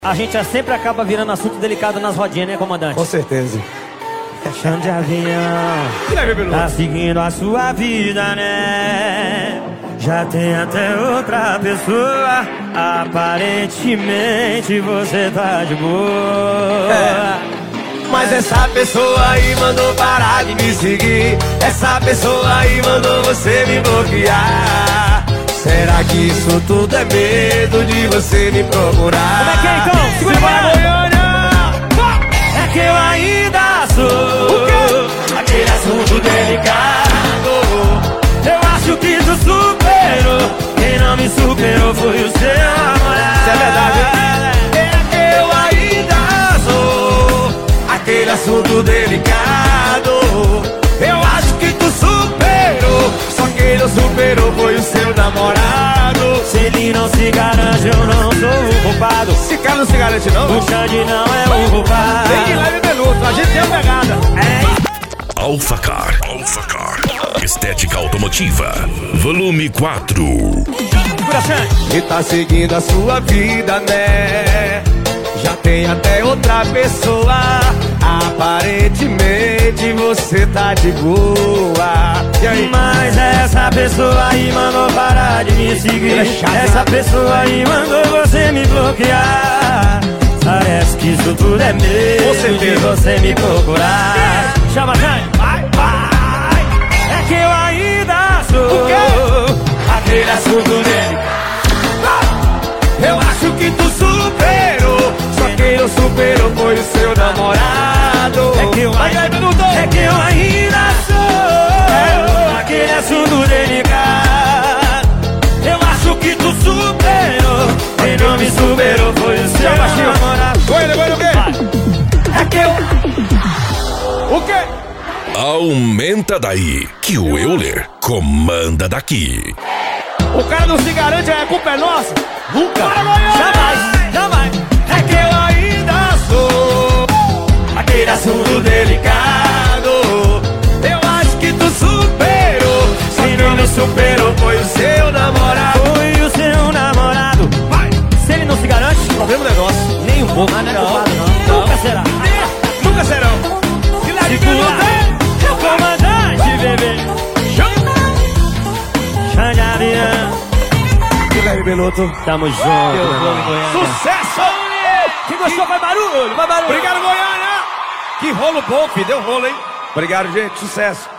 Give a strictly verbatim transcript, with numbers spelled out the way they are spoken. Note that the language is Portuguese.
A gente já sempre acaba virando assunto delicado nas rodinhas, né, comandante? Com certeza. Chão de avião, tá seguindo a sua vida, né? Já tem até outra pessoa. Aparentemente você tá de boa. É. Mas essa pessoa aí mandou parar de me seguir. Essa pessoa aí mandou você me bloquear. Será que isso tudo é medo de você me procurar? Como é que é então? Segura a Goiânia! É que eu ainda sou aquele assunto delicado. Eu acho que tu superou. Quem não me superou foi o seu namorado. Isso é verdade, hein? É que eu ainda sou aquele assunto delicado. Eu acho que tu superou. Só quem não superou foi o seu namorado. Se ele não se garante, eu não sou o culpado. Esse cara não se garante, não? O Xande não é o culpado. Tem de leve minuto, a gente tem a pegada. É. Alphacar, Alphacar, estética automotiva, volume quatro. E tá seguindo a sua vida, né? Já tem até outra pessoa. Aparentemente você tá de boa. E aí? Mas essa pessoa aí mandou parar de me seguir. Essa pessoa aí mandou você me bloquear. Parece que isso tudo é medo de você me procurar. Chama, Jane, vai, vai. É que eu ainda sou aquele assunto dele. Eu acho que tu superou. Só quem não superou foi o seu namorado. É que eu ainda, é que eu ainda sou aquele assunto delicado. Eu acho que tu superou. Quem não me superou foi o seu namorado. Goiânia, Goiânia, o quê? É que eu... O quê? Aumenta daí, que o Euler comanda daqui. O cara não se garante, a culpa é nossa. Nunca, jamais, jamais. É que eu ainda sou aquele assunto delicado. Eu acho que tu superou. Quem não me superou foi o seu namorado. Foi o seu namorado. Vai. Se ele não se garante, problema negócio. nem um pouco. Não, não, não, não. Nunca será. Nunca serão. Segura, comandante, bebê. Xande avião. Guilherme Beloto. Tamo junto. Sucesso! Quem gostou, vai barulho, vai barulho. Obrigado, Goiânia! Que rolo bom, filho. Deu rolo, hein? Obrigado, gente. Sucesso.